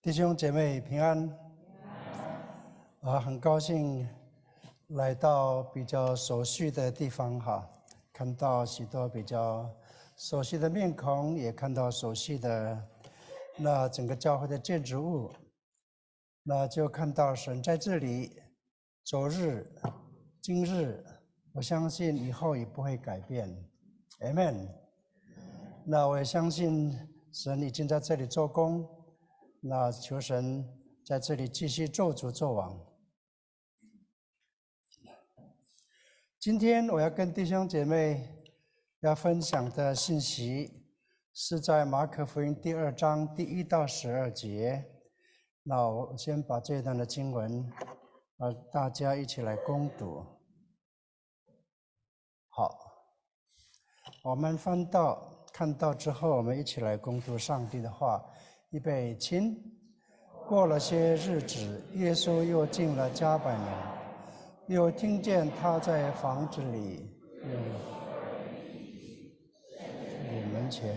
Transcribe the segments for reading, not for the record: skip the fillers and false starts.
弟兄姐妹平安。很高兴来到比较熟悉的地方哈，看到许多比较熟悉的面孔，也看到熟悉的那整个教会的建筑物，那就看到神在这里，昨日、今日，我相信以后也不会改变 ，Amen。那我也相信神已经在这里做工，那求神在这里继续做主做王。今天我要跟弟兄姐妹要分享的信息是在马可福音第2章第1到12节。那我先把这段的经文大家一起来攻读。好，我们看到之后，我们一起来攻读上帝的话。预备，请。过了些日子，耶稣又进了迦百农，又听见他在房子里门前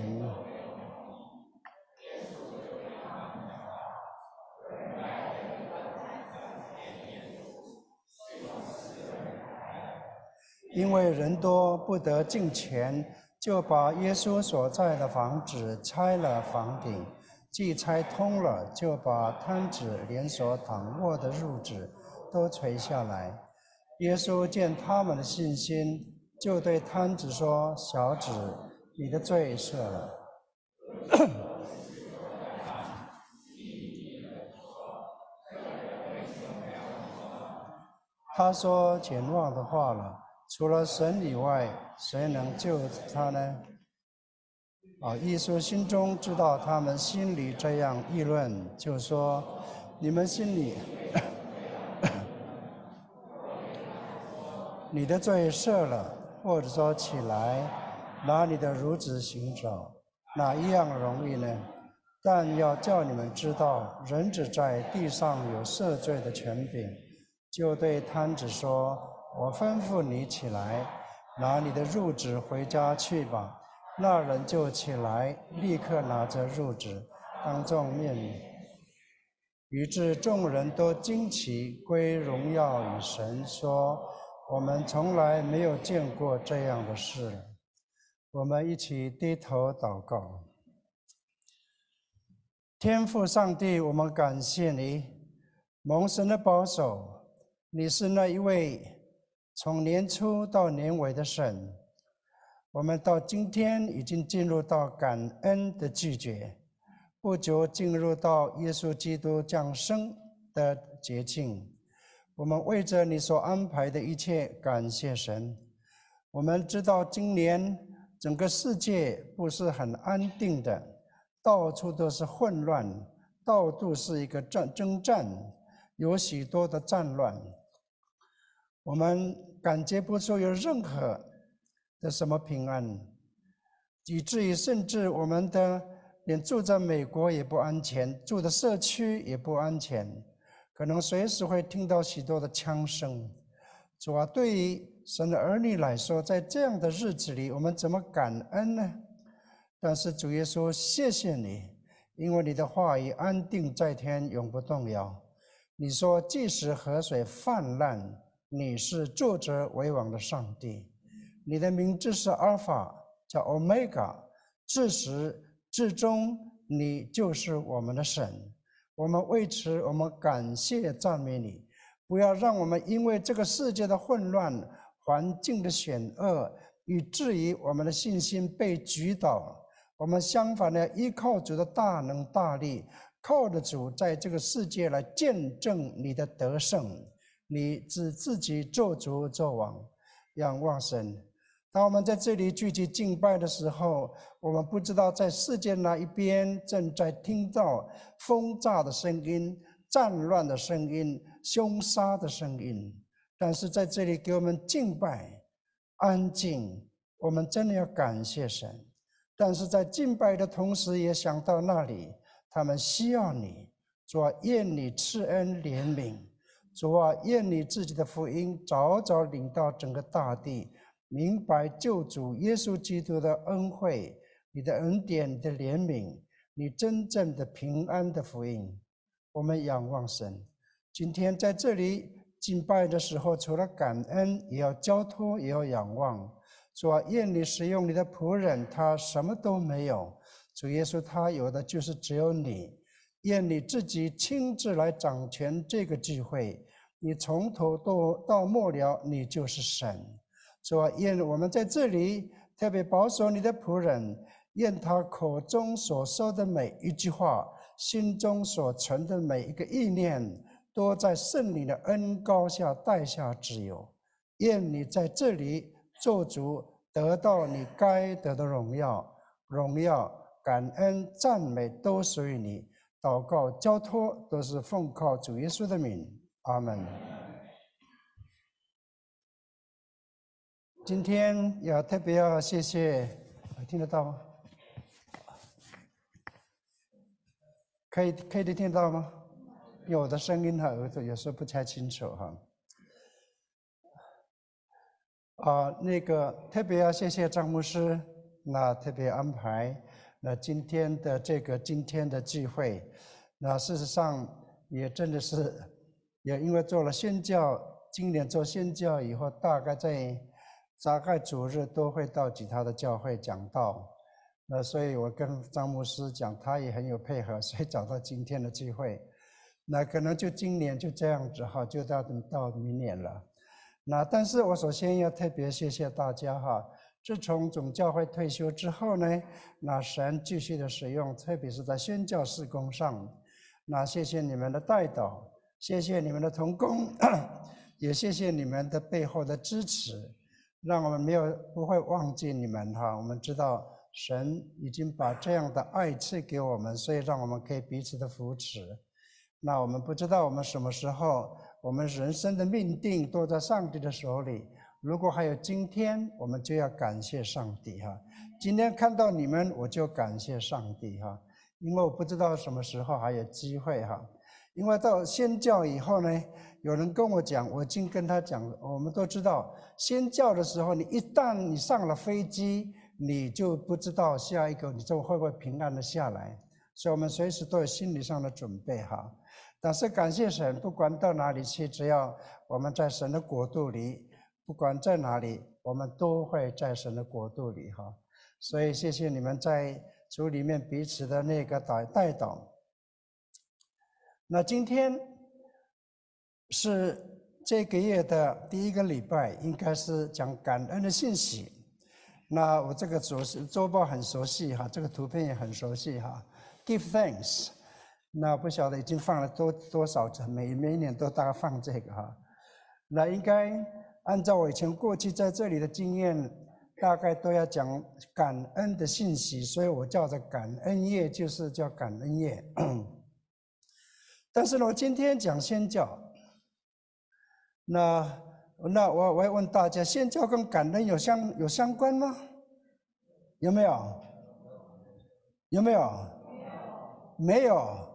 因为人多不得进前，就把耶稣所在的房子拆了房顶，既拆通了，就把摊子连所躺卧的褥子都垂下来。耶稣见他们的信心，就对摊子说：“小子，你的罪赦了。”他说僭妄的话了，除了神以外，谁能救他呢？耶稣心中知道他们心里这样议论，就说：“你们心里你的罪赦了，或者说起来，拿你的褥子行走，哪一样容易呢？但要叫你们知道，人子在地上有赦罪的权柄。”就对摊子说：“我吩咐你起来，拿你的褥子回家去吧。”那人就起来，立刻拿着褥子，当众面礼。于是众人都惊奇，归荣耀与神，说：“我们从来没有见过这样的事。”我们一起低头祷告。天父上帝，我们感谢你，蒙神的保守，你是那一位从年初到年尾的神。我们到今天已经进入到感恩的季节，不久进入到耶稣基督降生的节庆。我们为着你所安排的一切感谢神。我们知道今年整个世界不是很安定的，到处都是混乱，到处是一个征战，有许多的战乱。我们感觉不出有任何的什么平安，以至于甚至我们的连住在美国也不安全，住的社区也不安全，可能随时会听到许多的枪声。主啊，对于神的儿女来说，在这样的日子里，我们怎么感恩呢？但是主耶稣，谢谢你，因为你的话语安定在天，永不动摇。你说，即使河水泛滥，你是作者为王的上帝。你的名字是阿尔法，叫 Omega， 自始至终，你就是我们的神。我们为此，我们感谢赞美你。不要让我们因为这个世界的混乱、环境的险恶，以至于我们的信心被击倒。我们相反的依靠主的大能大力，靠着主在这个世界来见证你的得胜。你自己做主做王，仰望神。当我们在这里聚集敬拜的时候，我们不知道在世界哪一边正在听到轰炸的声音、战乱的声音、凶杀的声音，但是在这里给我们敬拜、安静，我们真的要感谢神。但是在敬拜的同时，也想到那里他们需要你。主啊，愿你赐恩怜悯。主啊，愿你自己的福音早早领到整个大地，明白救主耶稣基督的恩惠，你的恩典，你的怜悯，你真正的平安的福音。 我们仰望神。今天在这里敬拜的时候，除了感恩，也要交托，也要仰望。主啊，愿你使用你的仆人，他什么都没有。主耶稣，他有的就是只有你。愿你自己亲自来掌权这个聚会，你从头到末了，你就是神。主啊，愿我们在这里特别保守你的仆人，愿他口中所说的每一句话，心中所存的每一个意念，都在圣灵的恩膏下带下自由。愿你在这里做主，得到你该得的荣耀、感恩、赞美都属于你。祷告、交托都是奉靠主耶稣的名，阿门。今天也特别要谢谢，听得到吗？可以听到吗？有的声音有时候不太清楚那个特别要谢谢张牧师，那特别安排那今天的聚会。那事实上也真的是，也因为做了宣教，今年做宣教以后，大概主日都会到其他的教会讲道。那所以我跟张牧师讲，他也很有配合，所以找到今天的聚会。那可能就今年就这样子就到明年了。那但是我首先要特别谢谢大家自从总教会退休之后呢，那神继续的使用，特别是在宣教事工上。那谢谢你们的代祷，谢谢你们的同工，也谢谢你们的背后的支持，让我们不会忘记你们我们知道神已经把这样的爱赐给我们，所以让我们可以彼此的扶持。那我们不知道我们什么时候，我们人生的命定都在上帝的手里。如果还有今天，我们就要感谢上帝今天看到你们，我就感谢上帝因为我不知道什么时候还有机会因为到宣教以后呢，有人跟我讲，我已经跟他讲，我们都知道宣教的时候，一旦你上了飞机，你就不知道下一个你就会不会平安的下来，所以我们随时都有心理上的准备但是感谢神，不管到哪里去，只要我们在神的国度里，不管在哪里，我们都会在神的国度里所以谢谢你们在主里面彼此的那个代祷。那今天是这个月的第一个礼拜，应该是讲感恩的信息。那我这个周报很熟悉这个图片也很熟悉Give thanks。那不晓得已经放了多少次，每一年都大概放这个那应该按照我以前过去在这里的经验，大概都要讲感恩的信息，所以我叫做感恩夜，就是叫感恩夜。但是呢，我今天讲宣教，那我要问大家，宣教跟感恩有相关吗？有没有？有没有？没有。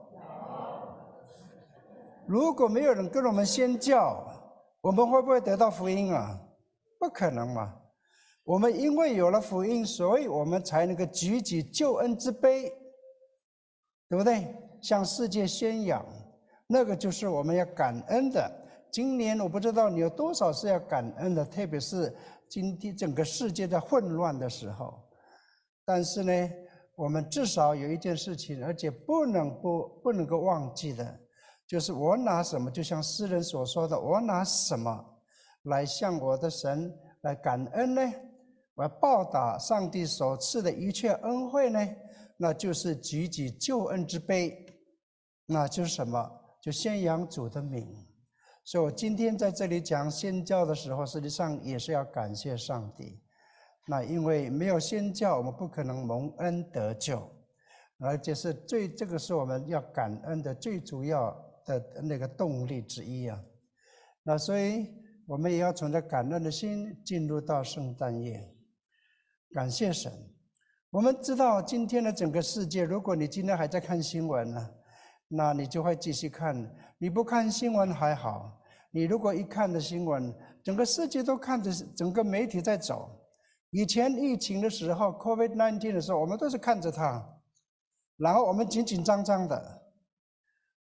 如果没有人跟我们宣教，我们会不会得到福音不可能嘛。我们因为有了福音，所以我们才能够举起救恩之杯，对不对？向世界宣扬，那个就是我们要感恩的。今年我不知道你有多少是要感恩的，特别是今天整个世界在混乱的时候。但是呢，我们至少有一件事情，而且不能够忘记的，就是我拿什么，就像诗人所说的，我拿什么来向我的神来感恩呢？我要报答上帝所赐的一切恩惠呢？那就是举起救恩之杯，那就是什么？就宣扬主的名。所以我今天在这里讲宣教的时候，实际上也是要感谢上帝。那因为没有宣教，我们不可能蒙恩得救，而且这个是我们要感恩的最主要的那个动力之一那所以我们也要存着感恩的心进入到圣诞夜，感谢神。我们知道今天的整个世界，如果你今天还在看新闻那你就会继续看。你不看新闻还好，你如果一看的新闻，整个世界都看着整个媒体在走。以前疫情的时候 COVID-19 的时候，我们都是看着它，然后我们紧紧张张的。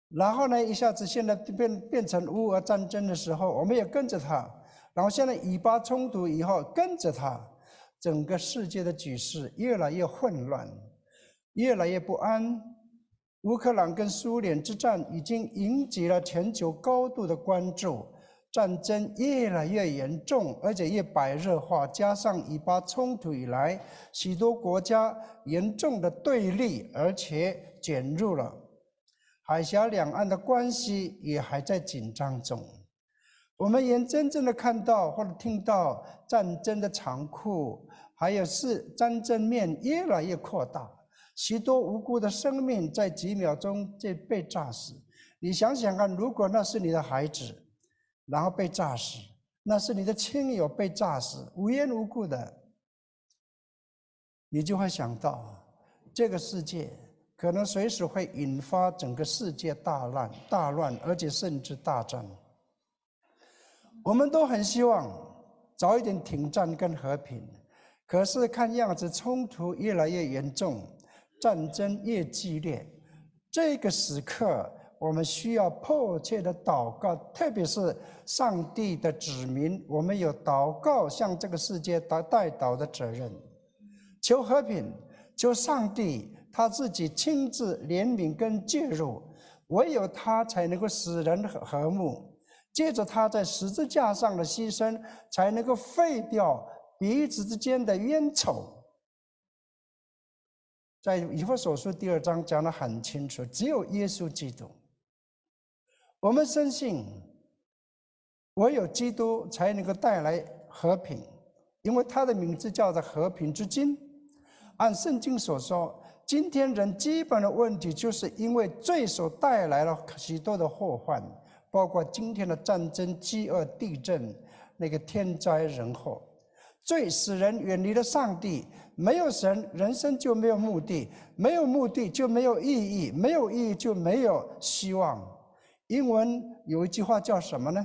然后呢，一下子现在变成乌俄战争的时候，我们也跟着他。然后现在以巴冲突以后，跟着他，整个世界的局势越来越混乱，越来越不安。乌克兰跟苏联之战已经引起了全球高度的关注，战争越来越严重，而且越白热化。加上以巴冲突以来，许多国家严重的对立，而且卷入了海峡两岸的关系也还在紧张中。我们眼睁睁的看到或者听到战争的残酷，还有战争面越来越扩大。许多无辜的生命在几秒钟就被炸死。你想想看，如果那是你的孩子，然后被炸死，那是你的亲友被炸死，无缘无故的，你就会想到，这个世界可能随时会引发整个世界大乱，而且甚至大战。我们都很希望早一点停战跟和平，可是看样子冲突越来越严重，战争越激烈，这个时刻我们需要迫切的祷告，特别是上帝的子民，我们有祷告向这个世界代祷的责任，求和平，求上帝他自己亲自怜悯跟介入，唯有他才能够使人和睦，借着他在十字架上的牺牲，才能够废掉彼此之间的冤仇。在以弗所书第2章讲得很清楚，只有耶稣基督，我们深信唯有基督才能够带来和平，因为他的名字叫做和平之君。按圣经所说，今天人基本的问题就是因为罪所带来了许多的祸患，包括今天的战争、饥饿、地震，那个天灾人祸。罪使人远离了上帝，没有神，人生就没有目的，没有目的就没有意义，没有意义就没有希望。英文有一句话叫什么呢？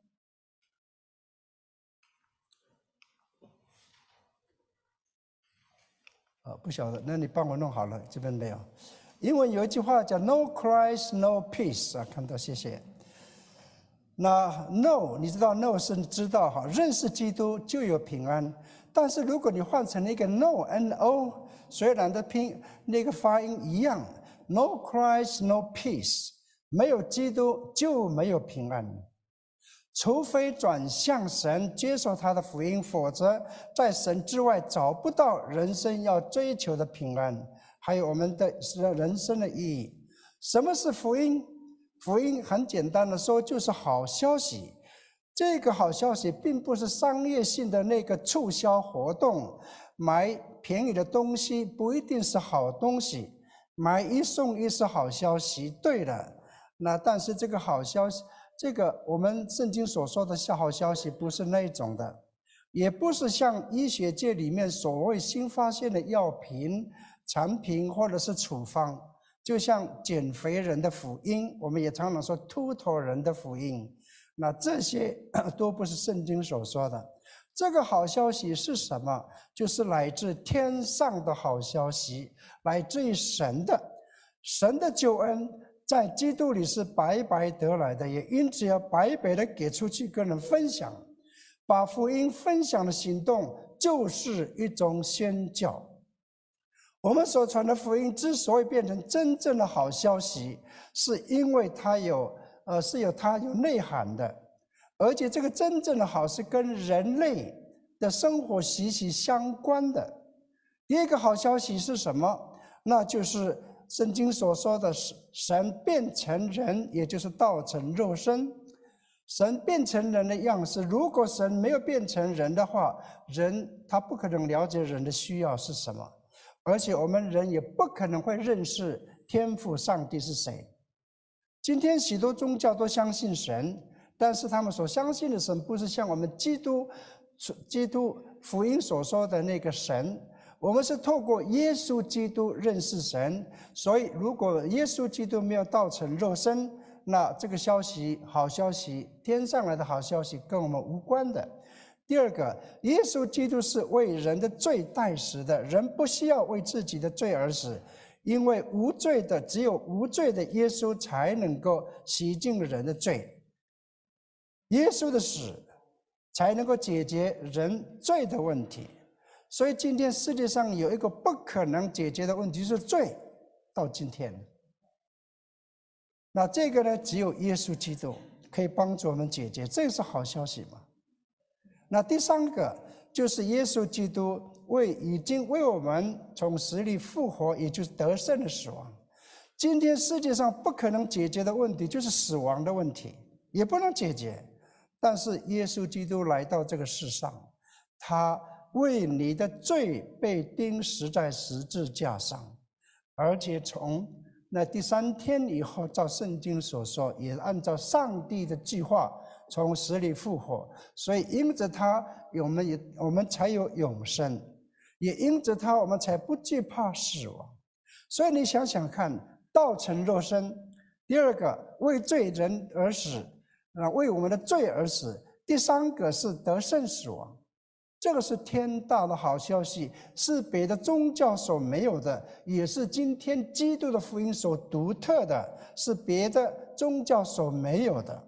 不晓得，那你帮我弄好了，这边没有。英文有一句话叫 "No Christ, no peace" 啊，看到，谢谢。那 no 你知道 no 是知道哈，认识基督就有平安。但是如果你换成一个 no no， 虽然的那个发音一样 ，no Christ no peace， 没有基督就没有平安。除非转向神，接受他的福音，否则在神之外找不到人生要追求的平安，还有我们的人生的意义。什么是福音？福音很简单的说，就是好消息。这个好消息并不是商业性的那个促销活动，买便宜的东西不一定是好东西，买一送一是好消息。对了，那但是这个好消息，这个我们圣经所说的好消息不是那种的，也不是像医学界里面所谓新发现的药品、产品或者是处方。就像减肥人的福音，我们也常常说秃头人的福音，那这些都不是圣经所说的。这个好消息是什么？就是来自天上的好消息，来自于神的救恩，在基督里是白白得来的，也因此要白白的给出去跟人分享。把福音分享的行动就是一种宣教。我们所传的福音之所以变成真正的好消息，是因为它有内涵的，而且这个真正的好是跟人类的生活息息相关的。第一个好消息是什么？那就是圣经所说的神变成人，也就是道成肉身。神变成人的样式，如果神没有变成人的话，人他不可能了解人的需要是什么。而且我们人也不可能会认识天父上帝是谁。今天许多宗教都相信神，但是他们所相信的神不是像我们基督福音所说的那个神。我们是透过耶稣基督认识神，所以如果耶稣基督没有道成肉身，那这个消息好消息，天上来的好消息跟我们无关的。第二个，耶稣基督是为人的罪代死的，人不需要为自己的罪而死， 因为无罪的只有无罪的耶稣才能够洗净人的罪，耶稣的死才能够解决人罪的问题。所以今天世界上有一个不可能解决的问题，是罪。到今天，那这个呢，只有耶稣基督可以帮助我们解决，这是好消息嘛。那第三个就是耶稣基督已经为我们从死里复活，也就是得胜的死亡。今天世界上不可能解决的问题就是死亡的问题，也不能解决。但是耶稣基督来到这个世上，他为你的罪被钉死在十字架上，而且从那第3天以后，照圣经所说，也按照上帝的计划从死里复活。所以因着他，我们才有永生，也因着他，我们才不惧怕死亡。所以你想想看，道成肉身，第二个为罪人而死，为我们的罪而死，第三个是得胜死亡。这个是天大的好消息，是别的宗教所没有的，也是今天基督的福音所独特的，是别的宗教所没有的。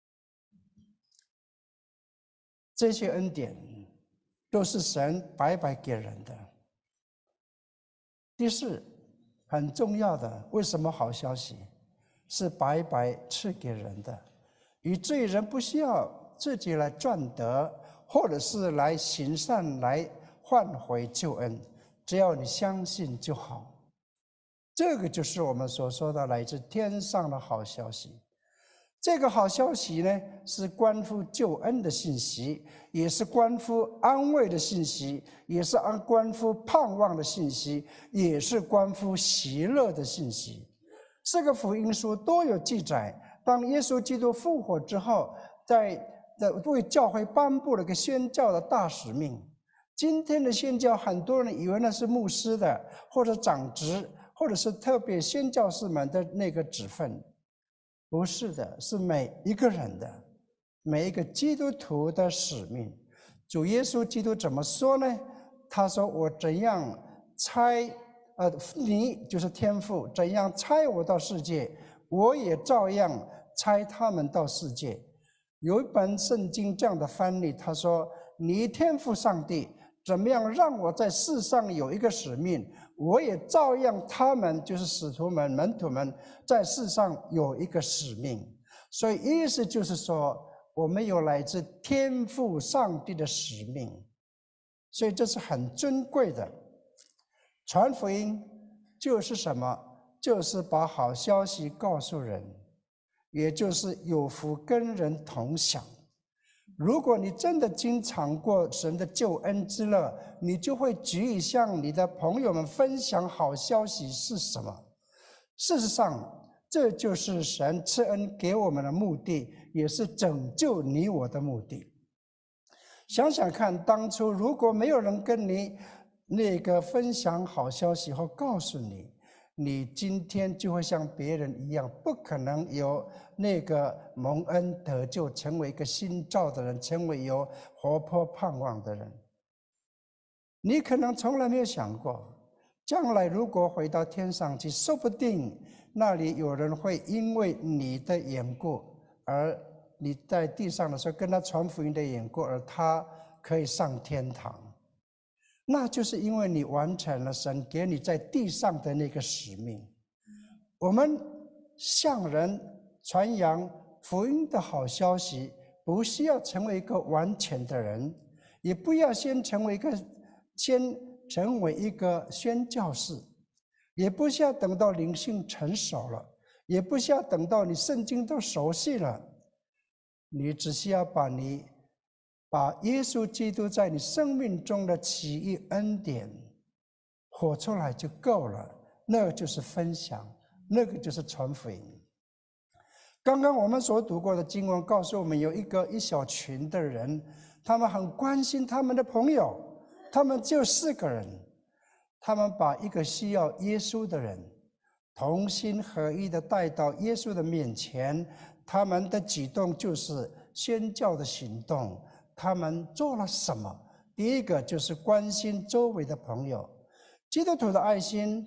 这些恩典都是神白白给人的。第四，很重要的，为什么好消息？是白白赐给人的，与罪人不需要自己来赚得，或者是来行善来换回救恩，只要你相信就好。这个就是我们所说的来自天上的好消息。这个好消息呢，是关乎救恩的信息，也是关乎安慰的信息，也是关乎盼望的信息，也是关乎喜乐的信息。4个福音书都有记载，当耶稣基督复活之后，为教会颁布了个宣教的大使命。今天的宣教，很多人以为那是牧师的，或者长职，或者是特别宣教士们的那个职分。不是的，是每一个人的，每一个基督徒的使命。主耶稣基督怎么说呢？他说：“我怎样差你就是天父，怎样差我到世界，我也照样差他们到世界。”有一本圣经这样的翻译，他说：“你天父上帝怎么样让我在世上有一个使命，我也照样他们就是使徒们门徒们在世上有一个使命。”所以意思就是说，我们有来自天父上帝的使命，所以这是很尊贵的。传福音就是什么？就是把好消息告诉人，也就是有福跟人同享。如果你真的经常过神的救恩之乐，你就会急于向你的朋友们分享好消息是什么。事实上，这就是神赐恩给我们的目的，也是拯救你我的目的。想想看，当初如果没有人跟你分享好消息或告诉你，你今天就会像别人一样，不可能有那个蒙恩得救，成为一个新造的人，成为有活泼盼望的人。你可能从来没有想过，将来如果回到天上去，说不定那里有人会因为你的缘故，而你在地上的时候跟他传福音的缘故，而他可以上天堂。那就是因为你完成了神给你在地上的那个使命。我们向人传扬福音的好消息，不需要成为一个完全的人，也不要先成为一个宣教士，也不需要等到灵性成熟了，也不需要等到你圣经都熟悉了，你只需要把耶稣基督在你生命中的奇异恩典活出来就够了。那个就是分享，那个就是传福音。刚刚我们所读过的经文告诉我们，有一小群的人，他们很关心他们的朋友，他们只有4个人，他们把一个需要耶稣的人同心合意的带到耶稣的面前。他们的举动就是宣教的行动。他们做了什么？第一个就是关心周围的朋友。基督徒的爱心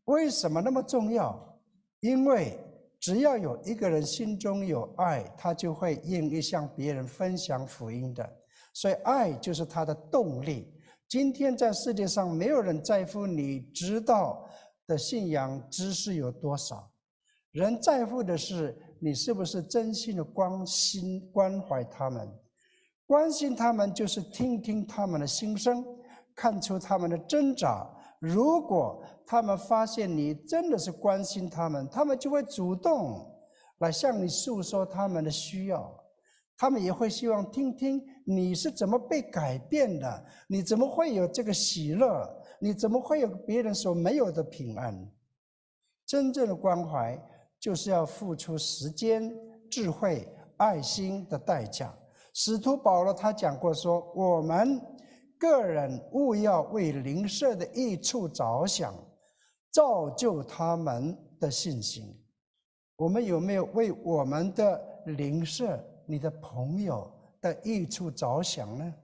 为什么那么重要？因为只要有一个人心中有爱，他就会愿意向别人分享福音的。所以爱就是他的动力。今天在世界上，没有人在乎你知道的信仰知识有多少，人在乎的是你是不是真心的关心关怀他们。关心他们就是听听他们的心声，看出他们的挣扎。如果他们发现你真的是关心他们，他们就会主动来向你诉说他们的需要。他们也会希望听听你是怎么被改变的，你怎么会有这个喜乐，你怎么会有别人所没有的平安。真正的关怀就是要付出时间、智慧、爱心的代价。使徒保罗他讲过说，我们个人务要为邻舍的益处着想，造就他们的信心。我们有没有为我们的邻舍、你的朋友的益处着想呢？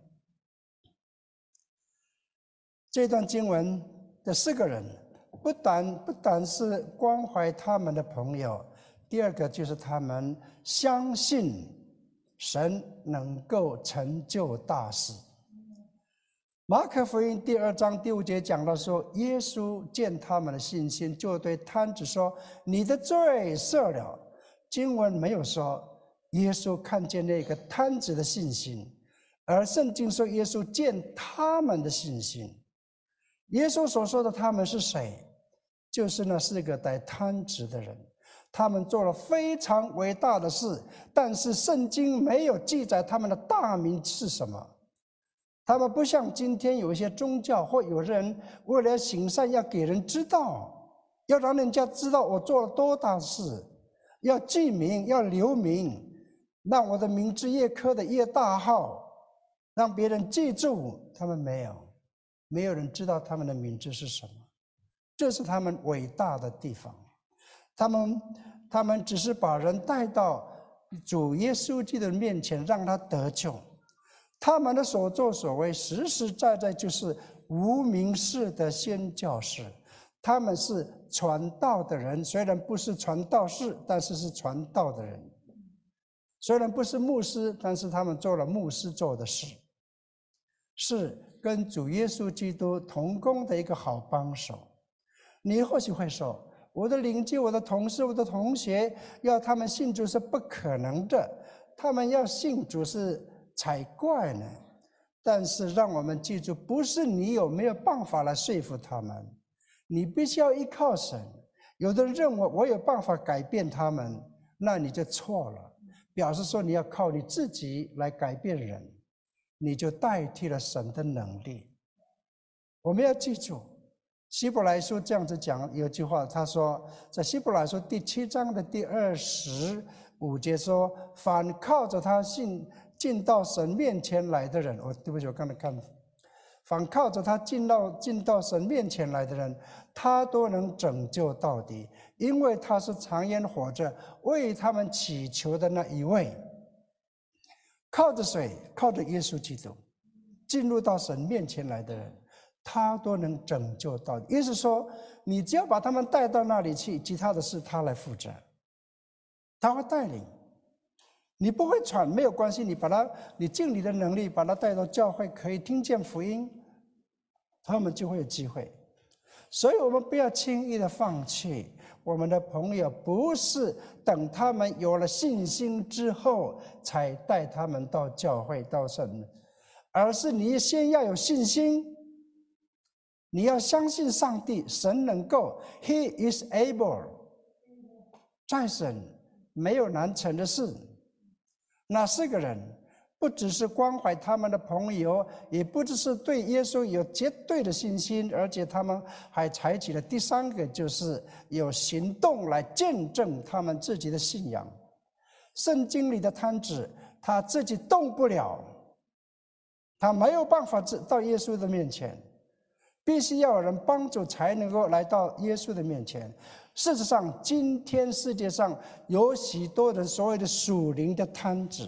这段经文的4个人，不单是关怀他们的朋友，第二个就是他们相信神能够成就大事。马可福音第2章第5节讲到说，耶稣见他们的信心，就对摊子说：“你的罪赦了。”经文没有说耶稣看见那个摊子的信心，而圣经说耶稣见他们的信心。耶稣所说的他们是谁？就是那4个带摊子的人。他们做了非常伟大的事，但是圣经没有记载他们的大名是什么。他们不像今天有一些宗教或有人为了行善要给人知道，要让人家知道我做了多大事，要记名，要留名，让我的名字越刻的越大号，让别人记住。他们没有人知道他们的名字是什么。这是他们伟大的地方。他们只是把人带到主耶稣基督的面前，让他得救。他们的所作所为实实在在就是无名氏的宣教士。他们是传道的人，虽然不是传道士，但是是传道的人。虽然不是牧师，但是他们做了牧师做的事，是跟主耶稣基督同工的一个好帮手。你或许会说，我的邻居、我的同事、我的同学要他们信主是不可能的，他们要信主是才怪呢。但是让我们记住，不是你有没有办法来说服他们，你必须要依靠神。有的人认为我有办法改变他们，那你就错了，表示说你要靠你自己来改变人，你就代替了神的能力。我们要记住，希伯来书这样子讲，有句话他说，在希伯来书第7章的第25节说，凡靠着他进到神面前来的人，对不起，我刚才看，凡靠着他进到神面前来的人，他都能拯救到底，因为他是常年活着为他们祈求的那一位。靠着谁？靠着耶稣基督进入到神面前来的人，他都能拯救到底。意思说，你只要把他们带到那里去，其他的事他来负责，他会带领。你不会传没有关系，你尽你的能力把他带到教会，可以听见福音，他们就会有机会。所以我们不要轻易的放弃我们的朋友，不是等他们有了信心之后才带他们到教会到神，而是你先要有信心，你要相信上帝，神能够 He is able， 在神没有难成的事。那4个人不只是关怀他们的朋友，也不只是对耶稣有绝对的信心，而且他们还采取了第3个，就是有行动来见证他们自己的信仰。圣经里的摊子他自己动不了，他没有办法到耶稣的面前，必须要有人帮助才能够来到耶稣的面前。事实上，今天世界上有许多人所谓的属灵的摊子，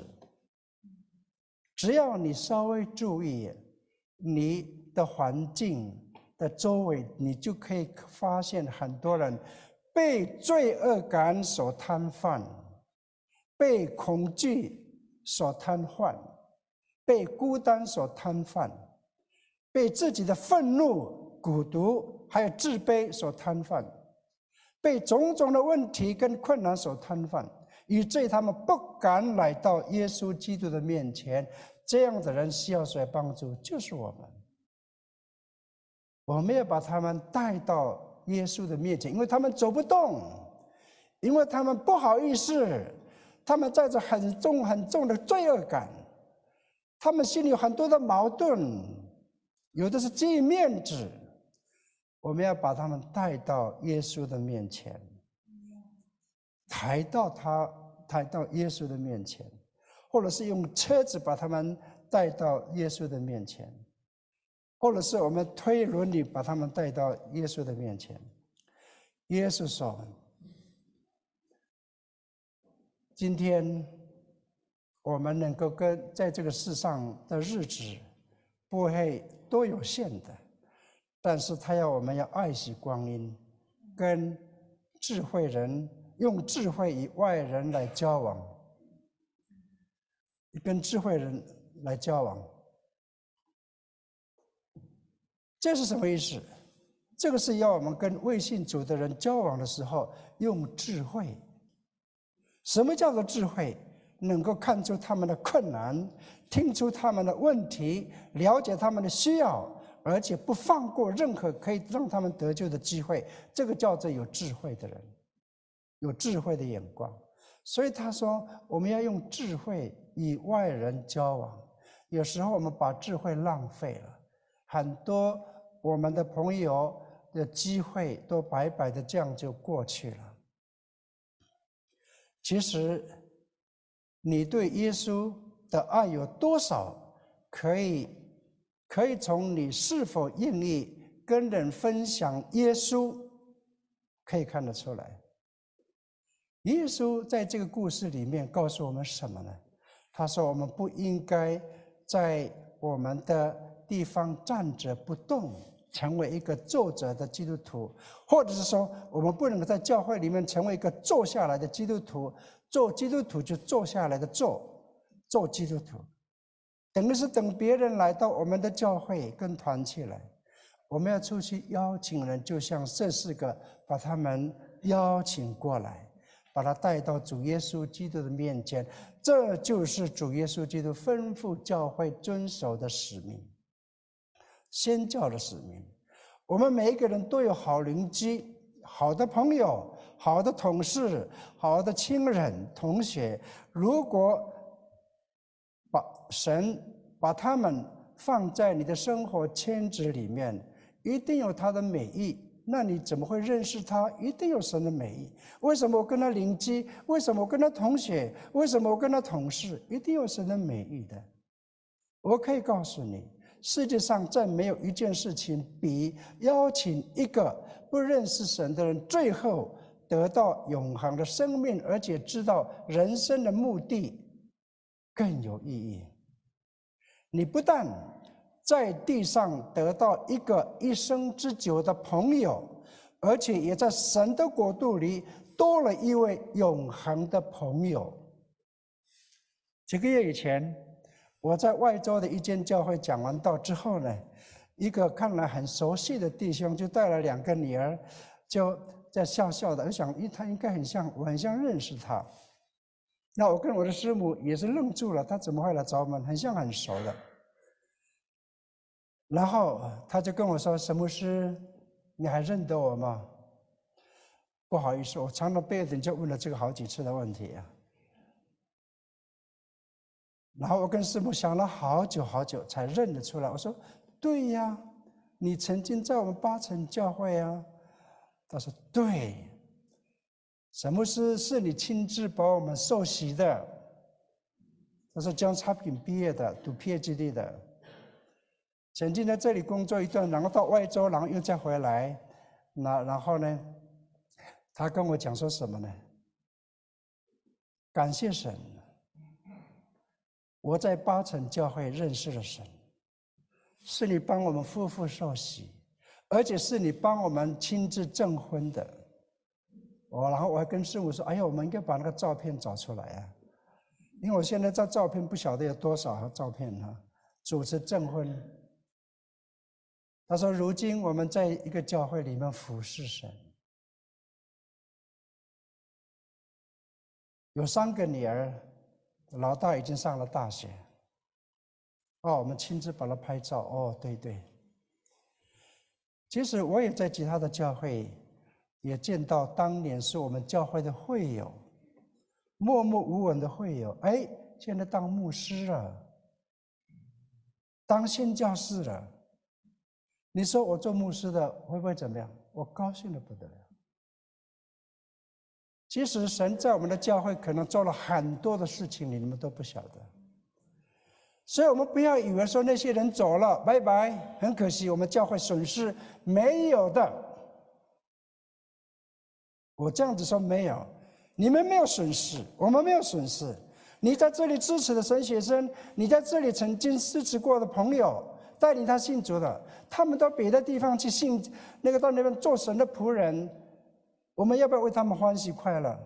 只要你稍微注意你的环境， 的周围，你就可以发现很多人被罪恶感所瘫痪，被恐惧所瘫痪，被孤单所瘫痪，被自己的愤怒、孤独还有自卑所瘫痪，被种种的问题跟困难所瘫痪，以至于他们不敢来到耶稣基督的面前。这样的人需要谁帮助？就是我们。我们要把他们带到耶稣的面前，因为他们走不动，因为他们不好意思，他们带着很重的罪恶感，他们心里有很多的矛盾，有的是基于面子。我们要把他们带到耶稣的面前，抬到耶稣的面前，或者是用车子把他们带到耶稣的面前，或者是我们推轮椅把他们带到耶稣的面前。耶稣说：“今天我们能够在这个世上的日子不会多有限的，但是他要我们要爱惜光阴，跟智慧人用智慧与外人来交往，跟智慧人来交往。”这是什么意思？这个是要我们跟未信主的人交往的时候用智慧。什么叫做智慧？能够看出他们的困难，听出他们的问题，了解他们的需要，而且不放过任何可以让他们得救的机会。这个叫做有智慧的人，有智慧的眼光。所以他说，我们要用智慧与外人交往。有时候我们把智慧浪费了，很多我们的朋友的机会都白白的这样就过去了。其实你对耶稣的爱有多少，可以从你是否愿意跟人分享耶稣可以看得出来。耶稣在这个故事里面告诉我们什么呢？他说我们不应该在我们的地方站着不动，成为一个坐着的基督徒，或者是说我们不能在教会里面成为一个坐下来的基督徒。做基督徒就坐下来的做基督徒，等于是等别人来到我们的教会跟团契来，我们要出去邀请人，就像这4个把他们邀请过来，把他带到主耶稣基督的面前。这就是主耶稣基督吩咐教会遵守的使命，宣教的使命。我们每一个人都有好邻居、好的朋友、好的同事、好的亲人、同学。如果神把他们放在你的生活圈子里面，一定有他的美意。那你怎么会认识他？一定有神的美意。为什么我跟他邻居？为什么我跟他同学？为什么我跟他同事？一定有神的美意的。我可以告诉你，世界上再没有一件事情比邀请一个不认识神的人，最后得到永恒的生命，而且知道人生的目的更有意义。你不但在地上得到一个一生之久的朋友，而且也在神的国度里多了一位永恒的朋友。几个月以前，我在外州的一间教会讲完道之后呢，一个看来很熟悉的弟兄就带了2个女儿，就在笑笑的。我想，他应该我很像认识他。那我跟我的师母也是愣住了，他怎么会来找我们？很像很熟的。然后他就跟我说：“沈牧师，你还认得我吗？”不好意思，我常常被人就问了这个好几次的问题啊。然后我跟师母想了好久好久才认得出来。我说：“对呀，你曾经在我们8城教会啊。”他说：“对，沈牧师是你亲自把我们受洗的。”他说：“Johns Hopkins毕业的，读 PhD 的。”曾经在这里工作一段，然后到外州，然后又再回来。然后呢，他跟我讲说什么呢？感谢神，我在8城教会认识了神，是你帮我们夫妇受洗， 而且是你帮我们亲自证婚的。然后我还跟师母说：“哎呀，我们应该把那个照片找出来啊，因为我现在这照片不晓得有多少照片啊，主持证婚。”他说：“如今我们在一个教会里面服侍神，有3个女儿，老大已经上了大学。我们亲自把他拍照。对对。其实我也在其他的教会，也见到当年是我们教会的会友，默默无闻的会友，现在当牧师了，当宣教士了。你说我做牧师的会不会怎么样？我高兴得不得了。其实神在我们的教会可能做了很多的事情，你们都不晓得。所以我们不要以为说那些人走了，拜拜，很可惜，我们教会损失没有的。我这样子说没有，你们没有损失，我们没有损失。你在这里支持的神学生，你在这里曾经支持过的朋友，带领他信主的，他们到别的地方去信，到那边做神的仆人，我们要不要为他们欢喜快乐？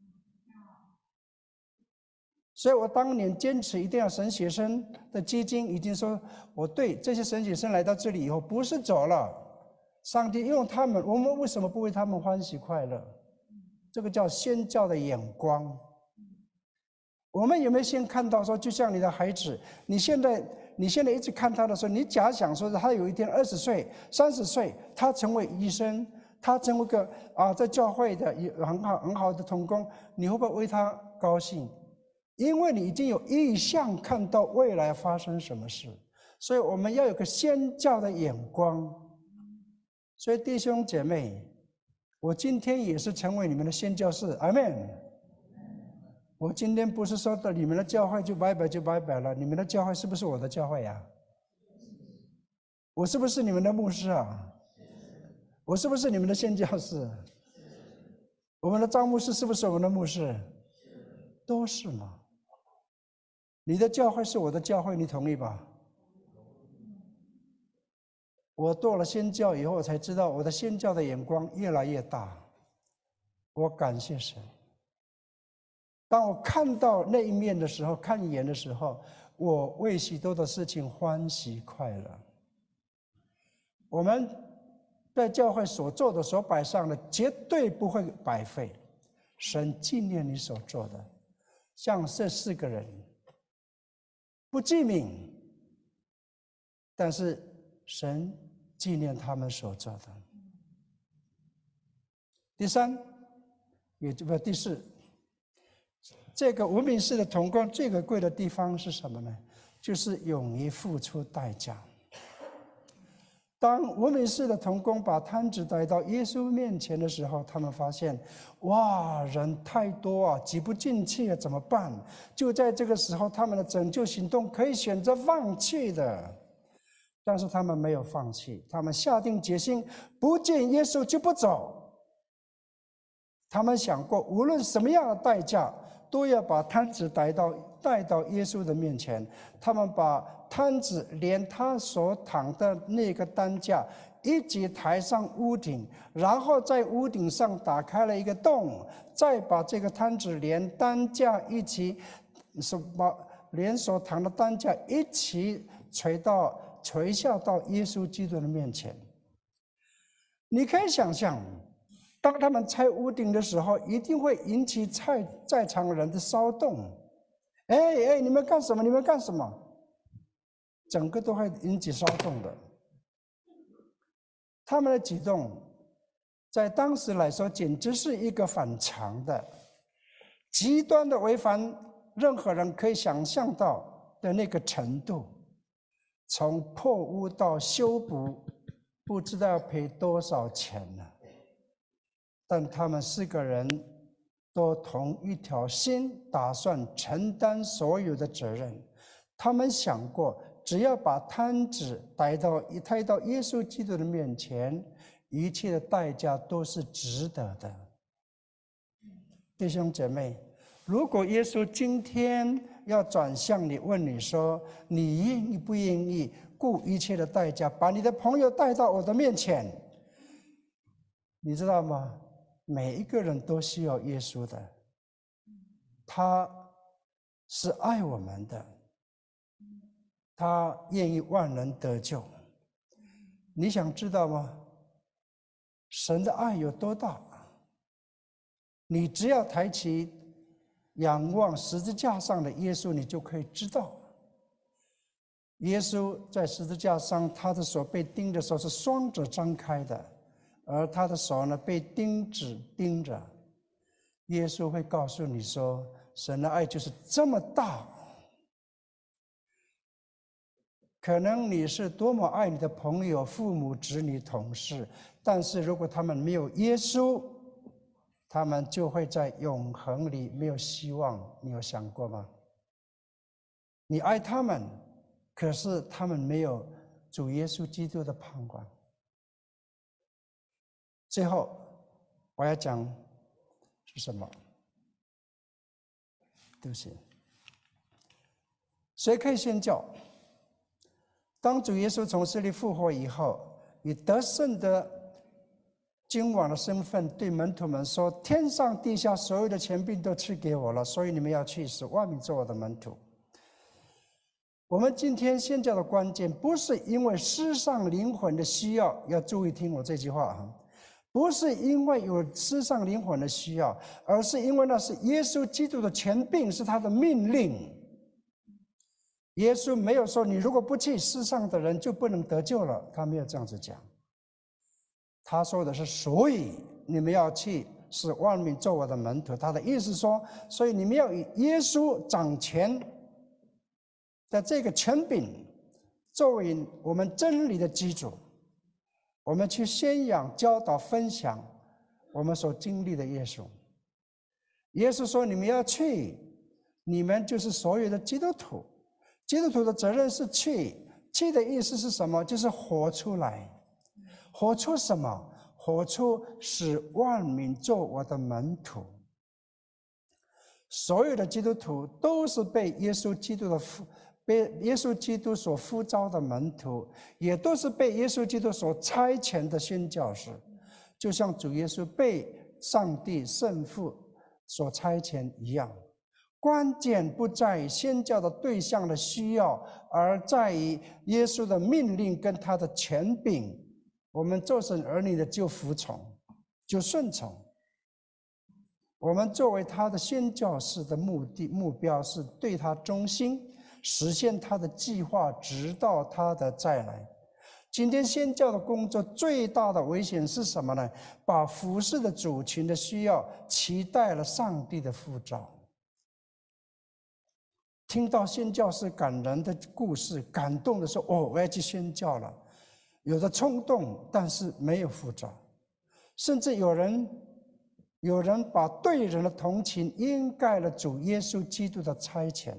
所以我当年坚持一定要神学生的基金，已经说我对这些神学生来到这里以后，不是走了，上帝用他们，我们为什么不为他们欢喜快乐？这个叫宣教的眼光。我们有没有先看到说，就像你的孩子，你现在一直看他的时候，你假想说他有一天20岁、30岁，他成为医生，他成为个在教会的很好的同工，你会不会为他高兴？因为你已经有意向看到未来发生什么事，所以我们要有个宣教的眼光。所以弟兄姐妹，我今天也是成为你们的宣教士，阿们。我今天不是说的你们的教会就拜拜了，你们的教会是不是我的教会啊？我是不是你们的牧师啊？我是不是你们的宣教士？我们的张牧师是不是我们的牧师？都是嘛。你的教会是我的教会，你同意吧？我做了宣教以后，我才知道我的宣教的眼光越来越大。我感谢神。当我看到那一面的时候，看一眼的时候，我为许多的事情欢喜快乐。我们在教会所做的、所摆上的，绝对不会白费。神纪念你所做的，像这4个人。不记名，但是神纪念他们所做的。第3，第4，这个无名氏的同工最可贵的地方是什么呢？就是勇于付出代价。当无名氏的同工把摊子带到耶稣面前的时候，他们发现，哇，人太多啊，挤不进去啊，怎么办？就在这个时候，他们的拯救行动可以选择放弃的，但是他们没有放弃，他们下定决心，不见耶稣就不走。他们想过，无论什么样的代价，都要把摊子带到耶稣的面前。他们把摊子连他所躺的那个担架一起抬上屋顶，然后在屋顶上打开了一个洞，再把这个摊子连担架一起，连所躺的担架一起垂下到耶稣基督的面前。你可以想象，当他们拆屋顶的时候，一定会引起在场人的骚动。你们干什么？你们干什么？整个都会引起骚动的。他们的举动，在当时来说，简直是一个反常的、极端的违反任何人可以想象到的那个程度。从破屋到修补，不知道要赔多少钱呢？但他们4个人都同一条心，打算承担所有的责任。他们想过，只要把摊子抬到耶稣基督的面前，一切的代价都是值得的。弟兄姐妹，如果耶稣今天要转向你，问你说，你愿意不愿意顾一切的代价，把你的朋友带到我的面前。你知道吗？每一个人都需要耶稣的，他是爱我们的，他愿意万人得救。你想知道吗？神的爱有多大？你只要抬起仰望十字架上的耶稣，你就可以知道。耶稣在十字架上，他的手被钉的时候是双手张开的，而他的手呢被钉子钉着。耶稣会告诉你说，神的爱就是这么大。可能你是多么爱你的朋友、父母、子女、同事，但是如果他们没有耶稣，他们就会在永恒里没有希望。你有想过吗？你爱他们，可是他们没有主耶稣基督的盼望。最后我要讲是什么？对不起，谁可以宣教？当主耶稣从死里复活以后，以得胜的君王的身份对门徒们说：“天上地下所有的权柄都赐给我了，所以你们要去，使万民做我的门徒。”我们今天宣教的关键，不是因为世上灵魂的需要，要注意听我这句话哈，不是因为有世上灵魂的需要，而是因为那是耶稣基督的权柄，是他的命令。耶稣没有说你如果不去，世上的人就不能得救了，他没有这样子讲。他说的是，所以你们要去，使万民做我的门徒。他的意思说，所以你们要以耶稣掌权的这个权柄作为我们真理的基础，我们去宣扬、教导、分享我们所经历的耶稣。耶稣说：“你们要去，你们就是所有的基督徒。基督徒的责任是去，去的意思是什么？就是活出来。活出什么？活出使万民做我的门徒。所有的基督徒都是被耶稣基督所呼召的门徒，也都是被耶稣基督所差遣的宣教士，就像主耶稣被上帝圣父所差遣一样。关键不在于宣教的对象的需要，而在于耶稣的命令跟他的权柄。我们做神儿女的就服从，就顺从。我们作为他的宣教士的目标是对他忠心，实现他的计划，直到他的再来。今天宣教的工作最大的危险是什么呢？把服侍的主群的需要期待了上帝的呼召。听到宣教士感人的故事，感动的说：“哦，我要去宣教了。”有的冲动，但是没有呼召。甚至有人把对人的同情掩盖了主耶稣基督的差遣。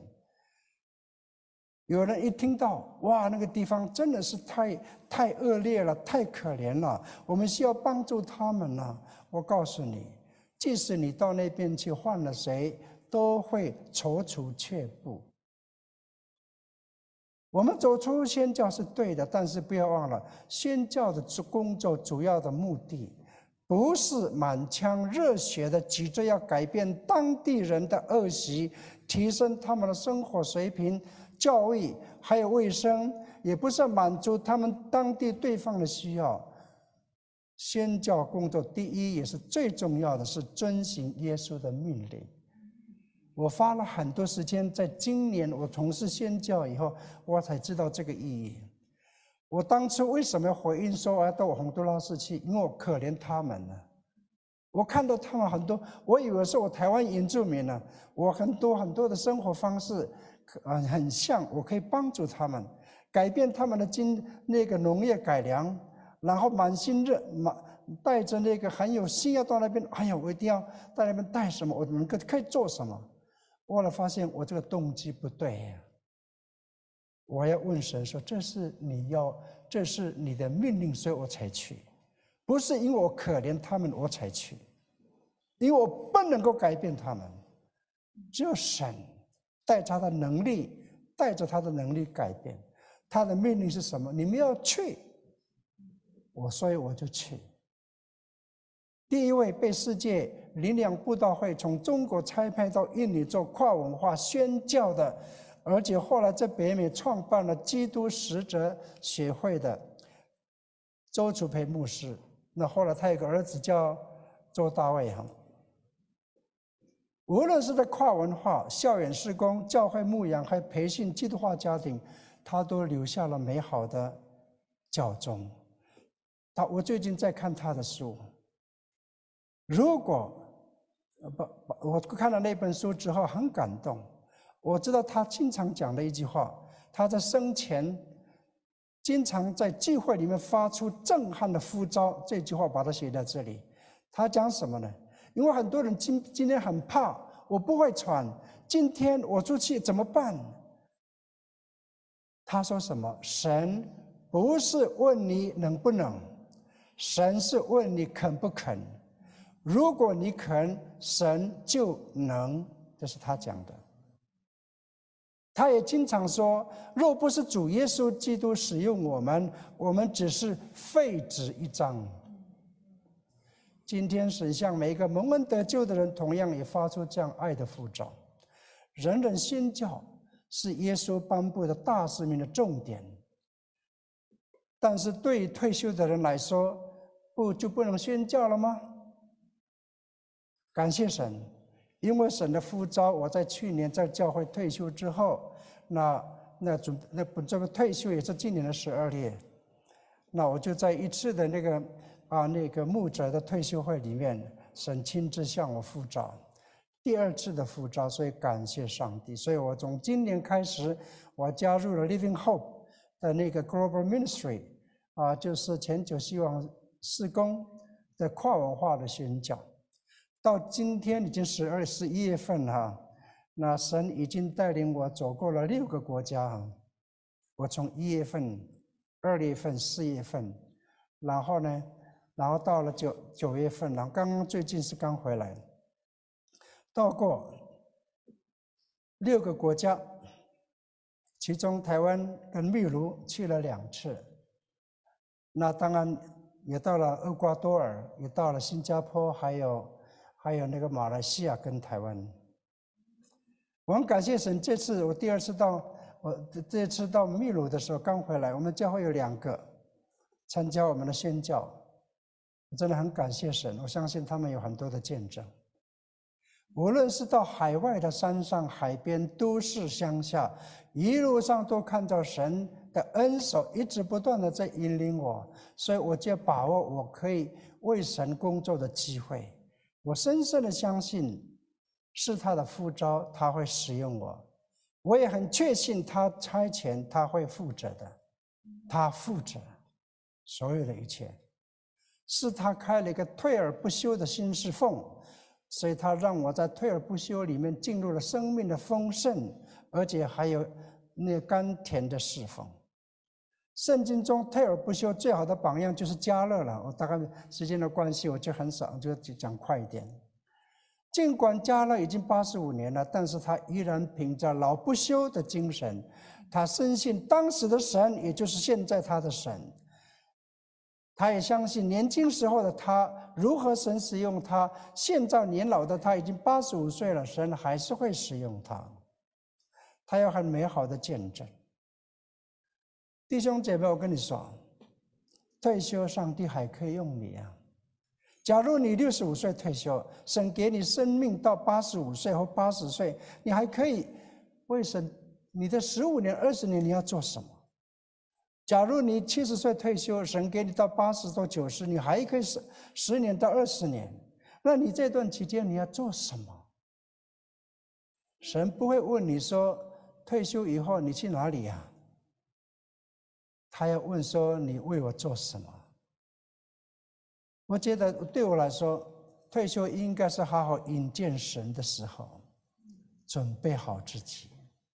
有人一听到，哇，那个地方真的是太恶劣了，太可怜了，我们需要帮助他们了。我告诉你，即使你到那边去换了谁，都会踌躇却步。我们走出宣教是对的，但是不要忘了，宣教的工作主要的目的，不是满腔热血的急着要改变当地人的恶习，提升他们的生活水平、教育还有卫生，也不是满足他们当地对方的需要。宣教工作第一也是最重要的是遵行耶稣的命令。我花了很多时间，在今年我从事宣教以后，我才知道这个意义。我当初为什么要回应说我要到洪都拉斯去？因为我可怜他们了。我看到他们很多，我以为是我台湾原住民呢，我很多的生活方式，很像，我可以帮助他们，改变他们的那个农业改良，然后带着那个很有心要到那边，哎呀，我一定要到那边带什么，我们可以做什么。后来发现我这个动机不对呀，我要问神说：“这是你的命令，所以我才去，不是因为我可怜他们我才去，因为我不能够改变他们，只有神带着他的能力改变。 他的命令是什么？你们要去，所以我就去。第一位被世界灵粮布道会从中国差派到印尼做跨文化宣教的，而且后来在北美创办了基督使者协会的周楚培牧师。那后来他有个儿子叫周大卫哈。无论是在跨文化、校园事工、教会牧养，还培训基督化家庭，他都留下了美好的教宗。我最近在看他的书，如果我看了那本书之后很感动。我知道他经常讲的一句话，他在生前经常在聚会里面发出震撼的呼召，这句话把它写在这里。他讲什么呢？因为很多人今天很怕，我不会传，今天我出去怎么办？他说什么？神不是问你能不能，神是问你肯不肯。如果你肯，神就能。这是他讲的。他也经常说，若不是主耶稣基督使用我们只是废纸一张。今天神向每一个蒙恩得救的人，同样也发出这样爱的呼召。人人宣教是耶稣颁布的大使命的重点。但是对于退休的人来说，就不能宣教了吗？感谢神，因为神的呼召，我在去年在教会退休之后，这个退休也是今年的12月，那我就在一次的那个牧者的退休会里面，神亲自向我呼召，第2次的呼召，所以感谢上帝。所以我从今年开始，我加入了 Living Hope 的那个 Global Ministry， 就是全球希望事工的跨文化的宣教。到今天已经11月份了，那神已经带领我走过了6个国家。我从1月份、2月份、4月份，然后到了9月份，然后刚刚最近是刚回来，到过6个国家，其中台湾跟秘鲁去了2次，那当然也到了厄瓜多尔，也到了新加坡，还有那个马来西亚跟台湾。我很感谢神，这次我第2次这次到秘鲁的时候刚回来，我们教会有2个参加我们的宣教，我真的很感谢神，我相信他们有很多的见证。无论是到海外的山上、海边、都市、乡下，一路上都看到神的恩手一直不断的在引领我，所以我就把握我可以为神工作的机会。我深深的相信是他的呼召，他会使用我。我也很确信他差遣，他会负责的，他负责所有的一切。是他开了一个退而不休的新侍奉，所以他让我在退而不休里面进入了生命的丰盛，而且还有那甘甜的侍奉。圣经中退而不休最好的榜样就是迦勒了。我大概时间的关系，我就很少，就讲快一点。尽管迦勒已经85年了，但是他依然凭着老不休的精神，他深信当时的神，也就是现在他的神。他也相信年轻时候的他，如何神使用他，现在年老的他已经85岁了，神还是会使用他。他有很美好的见证。弟兄姐妹，我跟你说，退休上帝还可以用你啊。假如你65岁退休，神给你生命到85岁或80岁，你还可以为神，你的15年、20年你要做什么？假如你70岁退休，神给你到80到90，你还可以10年到20年，那你这段期间你要做什么？神不会问你说退休以后你去哪里呀？他要问说你为我做什么？我觉得对我来说，退休应该是好好引荐神的时候，准备好自己。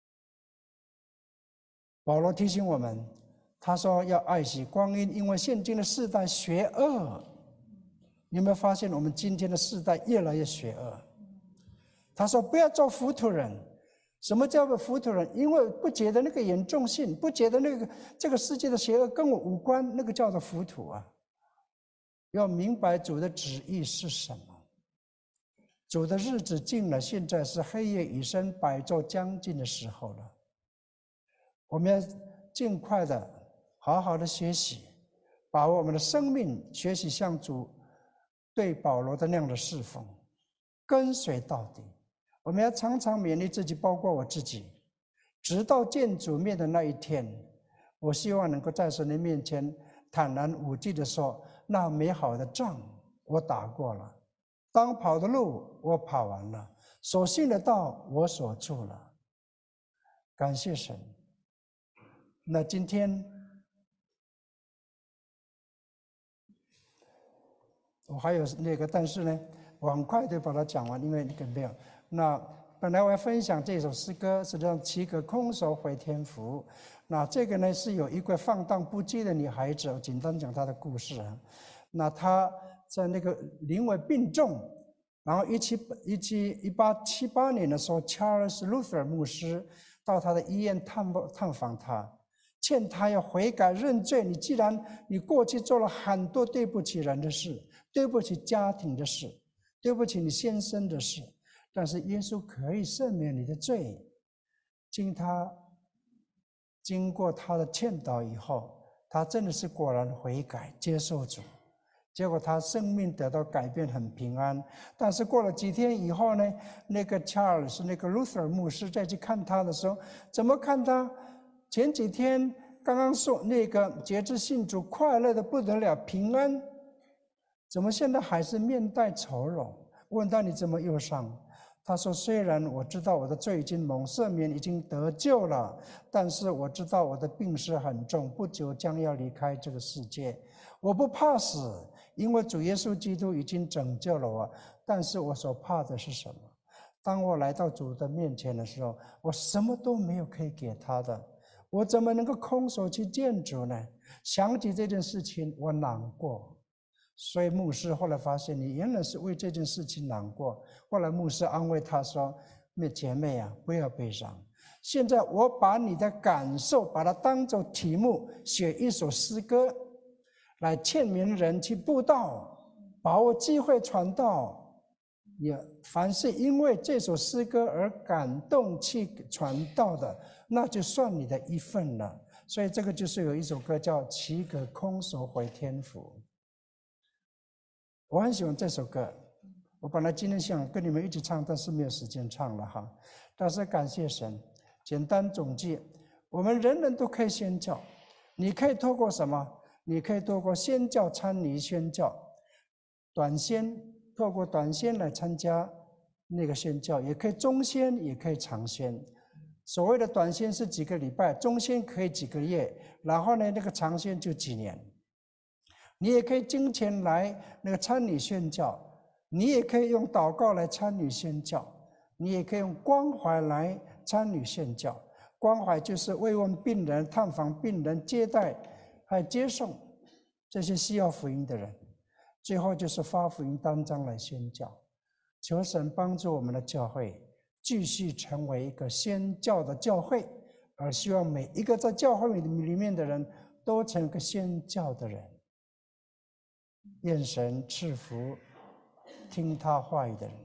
保罗提醒我们，他说要爱惜光阴，因为现今的世代邪恶。你有没有发现我们今天的世代越来越邪恶？他说不要做糊涂人， 什么叫做糊涂人？因为不觉得那个严重性，不觉得这个世界的邪恶跟我无关，那个叫做糊涂啊。要明白主的旨意是什么。主的日子近了，现在是黑夜已深，白昼将近的时候了。我们要尽快的、好好的学习，把握我们的生命，学习像主对保罗的那样的侍奉，跟随到底。我们要常常勉励自己，包括我自己，直到见主面的那一天，我希望能够在神的面前坦然无惧的说：那美好的仗我打过了。当跑的路我跑完了，所信的道我所做了。感谢神。那今天我还有但是呢，我很快就把它讲完，因为没有。那本来我要分享这首诗歌，是叫《七个空手回天福》。那这个呢是有一个放荡不羁的女孩子，我简单讲她的故事啊。那她在临危病重，然后1878年的时候 ，Charles Luther 牧师到他的医院探访他，劝他要悔改认罪。既然你过去做了很多对不起人的事，对不起家庭的事，对不起你先生的事，但是耶稣可以赦免你的罪。经过他的劝导以后，他真的是果然悔改接受主。结果他生命得到改变，很平安。但是过了几天以后呢，Charles Luther 牧师再去看他的时候，怎么看他？前几天刚刚说节制信主快乐的不得了，平安，怎么现在还是面带愁容？问他你怎么忧伤？他说：虽然我知道我的罪已经蒙赦免，已经得救了，但是我知道我的病势很重，不久将要离开这个世界。我不怕死，因为主耶稣基督已经拯救了我。但是我所怕的是什么？当我来到主的面前的时候，我什么都没有可以给他的，我怎么能够空手去见主呢？想起这件事情，我难过。所以牧师后来发现，你原来是为这件事情难过。后来牧师安慰他说：姐妹啊，不要悲伤。现在我把你的感受把它当作题目，写一首诗歌来劝勉人去布道，把握机会传道。也凡是因为这首诗歌而感动去传道的，那就算你的一份了。所以这个就是有一首歌叫《七个空手回天福》。我很喜欢这首歌，我本来今天想跟你们一起唱，但是没有时间唱了哈。但是感谢神，简单总结，我们人人都可以宣教。你可以透过什么？你可以透过宣教参与宣教，透过短宣来参加宣教，也可以中宣，也可以长宣。所谓的短宣是几个礼拜，中宣可以几个月，然后呢，长宣就几年。你也可以金钱来参与宣教，你也可以用祷告来参与宣教，你也可以用关怀来参与宣教。关怀就是慰问病人、探访病人、接待还接送这些需要福音的人。最后就是发福音单张来宣教。求神帮助我们的教会继续成为一个宣教的教会，而希望每一个在教会里面的人都成为一个宣教的人。愿神赐福听他话语的人。